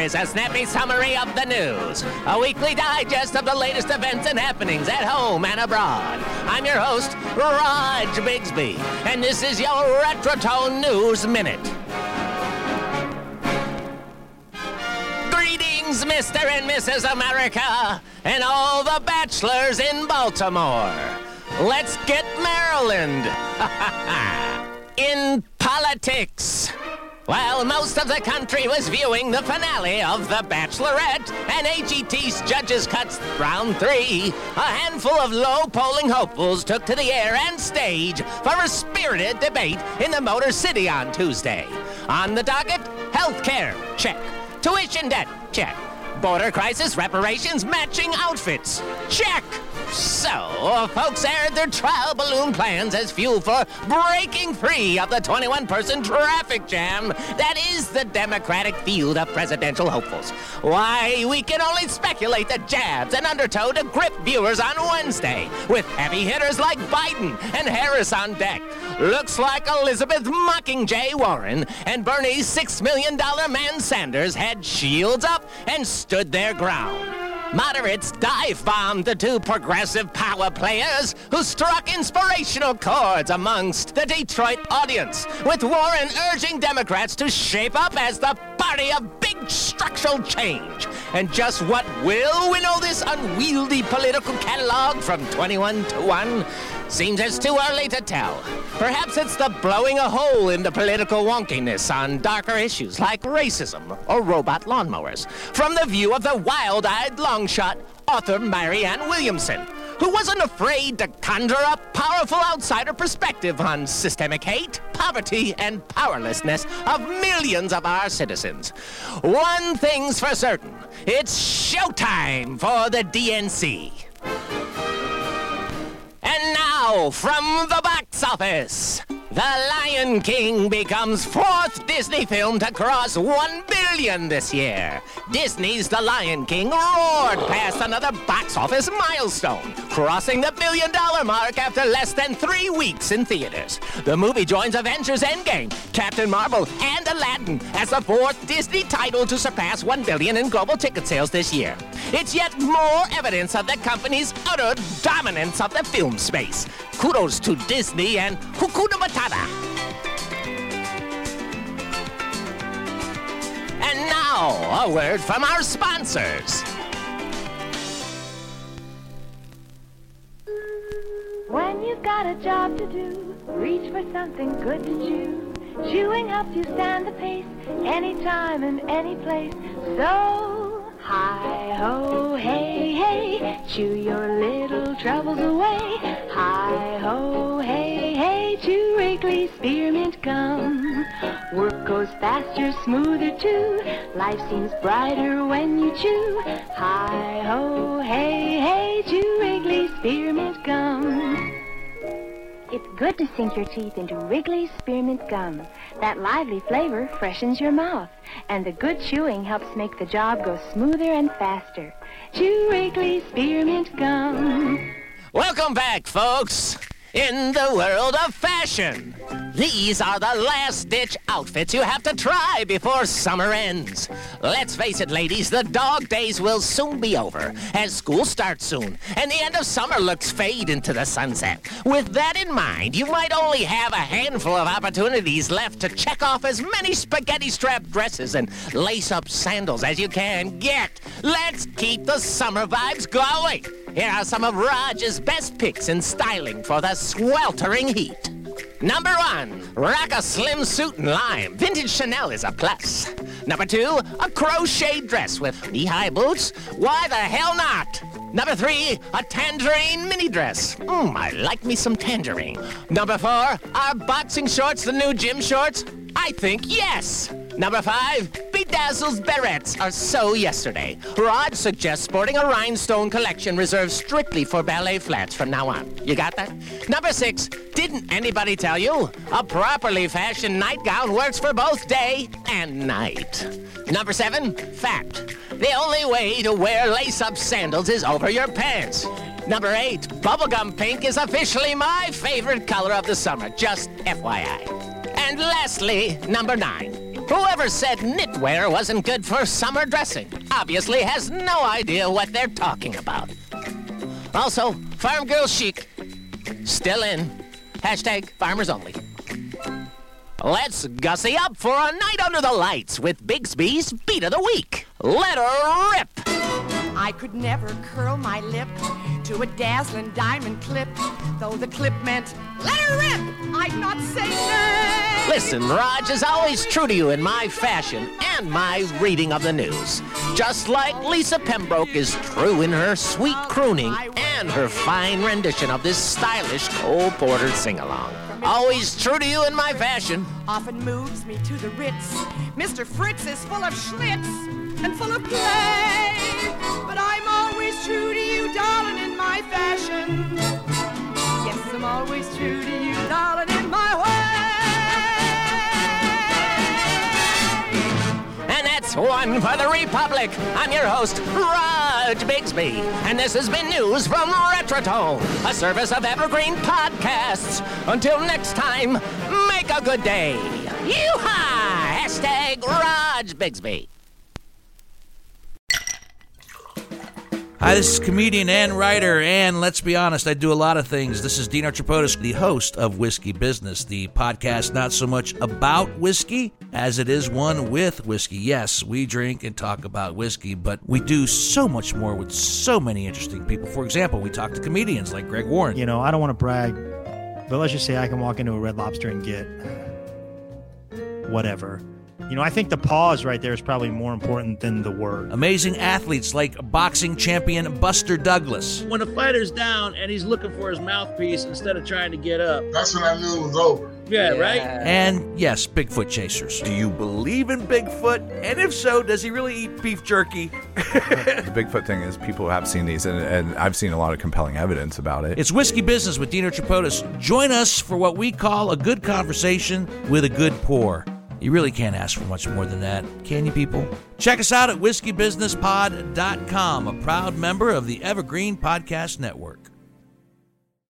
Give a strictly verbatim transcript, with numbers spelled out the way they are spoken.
is a snappy summary of the news. A weekly digest of the latest events and happenings at home and abroad. I'm your host, Raj Bigsby, and this is your Retrotone News Minute. Greetings, Mister and Missus America, and all the bachelors in Baltimore. Let's get Maryland. In politics. While most of the country was viewing the finale of The Bachelorette and A G T's Judges Cuts Round three, a handful of low-polling hopefuls took to the air and stage for a spirited debate in the Motor City on Tuesday. On the docket, health care, check. Tuition debt, check. Border crisis, reparations, matching outfits, check. So, folks aired their trial balloon plans as fuel for breaking free of the twenty-one person traffic jam that is the Democratic field of presidential hopefuls. Why, we can only speculate the jabs and undertow to grip viewers on Wednesday, with heavy hitters like Biden and Harris on deck. Looks like Elizabeth Mockingjay Warren and Bernie's six million dollar man Sanders had shields up and stood their ground. Moderates dive-bombed the two progressive power players who struck inspirational chords amongst the Detroit audience, with Warren urging Democrats to shape up as the party of big structural change. And just what will winnow this unwieldy political catalog from twenty-one to one? Seems it's too early to tell. Perhaps it's the blowing a hole in the political wonkiness on darker issues like racism or robot lawnmowers, from the view of the wild-eyed longshot author Marianne Williamson, who wasn't afraid to conjure a powerful outsider perspective on systemic hate, poverty, and powerlessness of millions of our citizens. One thing's for certain, it's showtime for the D N C. And now, from the box office, The Lion King becomes fourth Disney film to cross one billion this year. Disney's The Lion King roared past another box office milestone, crossing the billion dollar mark after less than three weeks in theaters. The movie joins Avengers Endgame, Captain Marvel, and Aladdin as the fourth Disney title to surpass one billion in global ticket sales this year. It's yet more evidence of the company's utter dominance of the film space. Kudos to Disney and Hakuna Matata. And now, a word from our sponsors. When you've got a job to do, reach for something good to chew. Chewing helps you stand the pace, anytime and any place. So, hi-ho, hey, hey, chew your little troubles away. Hi-ho, hey, hey, chew Wrigley Spearmint Gum. Work goes faster, smoother too. Life seems brighter when you chew. Hi-ho, hey, hey, chew Wrigley Spearmint Gum. It's good to sink your teeth into Wrigley's Spearmint Gum. That lively flavor freshens your mouth, and the good chewing helps make the job go smoother and faster. Chew Wrigley's Spearmint Gum. Welcome back, folks. In the world of fashion, these are the last-ditch outfits you have to try before summer ends. Let's face it, ladies, the dog days will soon be over, as school starts soon, and the end of summer looks fade into the sunset. With that in mind, you might only have a handful of opportunities left to check off as many spaghetti-strap dresses and lace-up sandals as you can get. Let's keep the summer vibes going. Here are some of Raj's best picks in styling for the sweltering heat. Number one, rock a slim suit in lime. Vintage Chanel is a plus. Number two, a crochet dress with knee-high boots. Why the hell not? Number three, a tangerine mini dress. Mmm, I like me some tangerine. Number four, are boxing shorts the new gym shorts? I think yes. Number five, Bedazzled berets are so yesterday. Rod suggests sporting a rhinestone collection reserved strictly for ballet flats from now on. You got that? Number six, didn't anybody tell you? A properly fashioned nightgown works for both day and night. Number seven, fact. The only way to wear lace-up sandals is over your pants. Number eight, bubblegum pink is officially my favorite color of the summer, just F Y I. And lastly, number nine. Whoever said knit Where wasn't good for summer dressing. Obviously has no idea what they're talking about. Also, Farm Girl Chic, still in. Hashtag farmers only. Let's gussy up for a night under the lights with Bigsby's Beat of the Week. Let her rip. I could never curl my lip to a dazzling diamond clip, though the clip meant let her rip. I'd not say nay. Listen, Raj is always true to you in my fashion and my reading of the news. Just like Lisa Pembroke is true in her sweet crooning and her fine rendition of this stylish Cole Porter sing-along. Always true to you in my fashion. Often moves me to the Ritz. Mister Fritz is full of schlitz and full of play, but I'm always true to you, darling, in my fashion. Yes, I'm always true to you, darling, in my way. And that's one for the Republic. I'm your host, Raj Bigsby, and this has been news from Retrotone, a service of Evergreen Podcasts. Until next time, make a good day. Yeehaw! Hashtag Raj Bigsby. Hi, this is comedian and writer, and let's be honest, I do a lot of things. This is Dino Tripodis, the host of Whiskey Business, the podcast not so much about whiskey as it is one with whiskey. Yes, we drink and talk about whiskey, but we do so much more with so many interesting people. For example, we talk to comedians like Greg Warren. You know, I don't want to brag, but let's just say I can walk into a Red Lobster and get whatever. You know, I think the pause right there is probably more important than the word. Amazing athletes like boxing champion Buster Douglas. When a fighter's down and he's looking for his mouthpiece instead of trying to get up. That's when I knew it was over. Yeah, yeah, right? And yes, Bigfoot chasers. Do you believe in Bigfoot? And if so, does he really eat beef jerky? The Bigfoot thing is people have seen these, and, and I've seen a lot of compelling evidence about it. It's Whiskey Business with Dino Tripodis. Join us for what we call a good conversation with a good pour. You really can't ask for much more than that, can you, people? Check us out at whiskey business pod dot com, a proud member of the Evergreen Podcast Network.